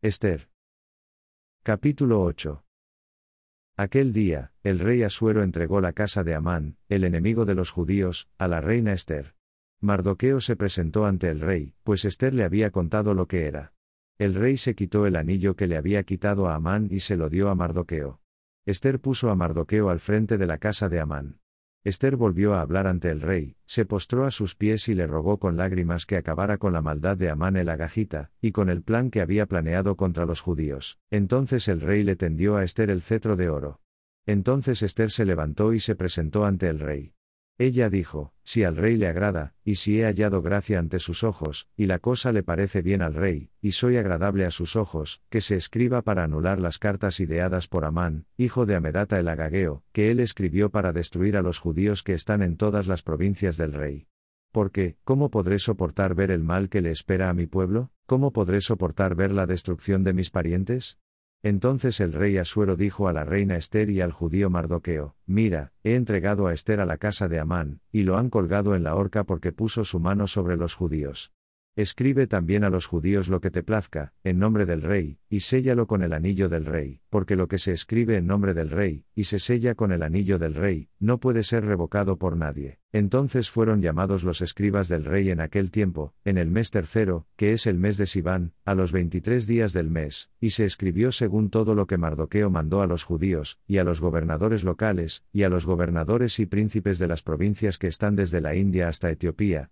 Ester. Capítulo 8. Aquel día, el rey Asuero entregó la casa de Amán, el enemigo de los judíos, a la reina Ester. Mardoqueo se presentó ante el rey, pues Ester le había contado lo que era. El rey se quitó el anillo que le había quitado a Amán y se lo dio a Mardoqueo. Ester puso a Mardoqueo al frente de la casa de Amán. Ester volvió a hablar ante el rey, se postró a sus pies y le rogó con lágrimas que acabara con la maldad de Amán el agagita, y con el plan que había planeado contra los judíos. Entonces el rey le tendió a Ester el cetro de oro. Entonces Ester se levantó y se presentó ante el rey. Ella dijo, si al rey le agrada, y si he hallado gracia ante sus ojos, y la cosa le parece bien al rey, y soy agradable a sus ojos, que se escriba para anular las cartas ideadas por Amán, hijo de Amedata el agageo, que él escribió para destruir a los judíos que están en todas las provincias del rey. Porque, ¿cómo podré soportar ver el mal que le espera a mi pueblo? ¿Cómo podré soportar ver la destrucción de mis parientes? Entonces el rey Asuero dijo a la reina Ester y al judío Mardoqueo, mira, he entregado a Ester a la casa de Amán, y lo han colgado en la horca porque puso su mano sobre los judíos. Escribe también a los judíos lo que te plazca, en nombre del rey, y séllalo con el anillo del rey, porque lo que se escribe en nombre del rey, y se sella con el anillo del rey, no puede ser revocado por nadie. Entonces fueron llamados los escribas del rey en aquel tiempo, en el mes tercero, que es el mes de Siván, a los 23 días del mes, y se escribió según todo lo que Mardoqueo mandó a los judíos, y a los gobernadores locales, y a los gobernadores y príncipes de las provincias que están desde la India hasta Etiopía,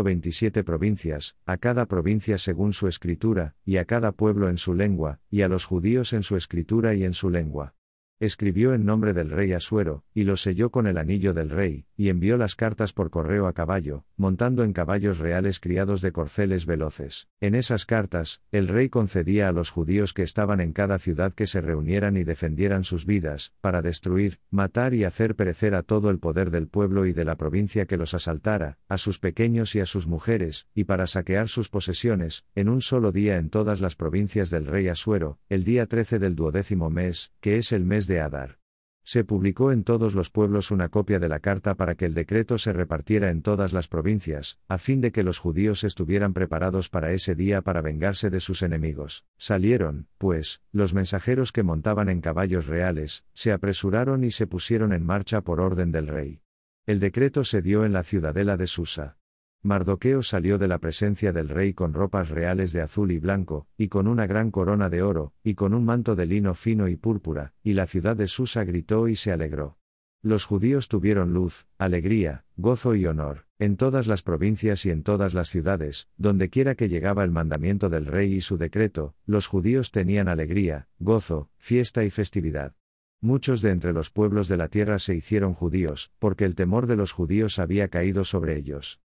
127 provincias, a cada provincia según su escritura, y a cada pueblo en su lengua, y a los judíos en su escritura y en su lengua. Escribió en nombre del rey Asuero, y lo selló con el anillo del rey, y envió las cartas por correo a caballo, montando en caballos reales criados de corceles veloces. En esas cartas, el rey concedía a los judíos que estaban en cada ciudad que se reunieran y defendieran sus vidas, para destruir, matar y hacer perecer a todo el poder del pueblo y de la provincia que los asaltara, a sus pequeños y a sus mujeres, y para saquear sus posesiones, en un solo día en todas las provincias del rey Asuero, el día 13 del 12º mes, que es el mes de Adar. Se publicó en todos los pueblos una copia de la carta para que el decreto se repartiera en todas las provincias, a fin de que los judíos estuvieran preparados para ese día para vengarse de sus enemigos. Salieron, pues, los mensajeros que montaban en caballos reales, se apresuraron y se pusieron en marcha por orden del rey. El decreto se dio en la ciudadela de Susa. Mardoqueo salió de la presencia del rey con ropas reales de azul y blanco, y con una gran corona de oro, y con un manto de lino fino y púrpura, y la ciudad de Susa gritó y se alegró. Los judíos tuvieron luz, alegría, gozo y honor, en todas las provincias y en todas las ciudades, donde quiera que llegaba el mandamiento del rey y su decreto, los judíos tenían alegría, gozo, fiesta y festividad. Muchos de entre los pueblos de la tierra se hicieron judíos, porque el temor de los judíos había caído sobre ellos.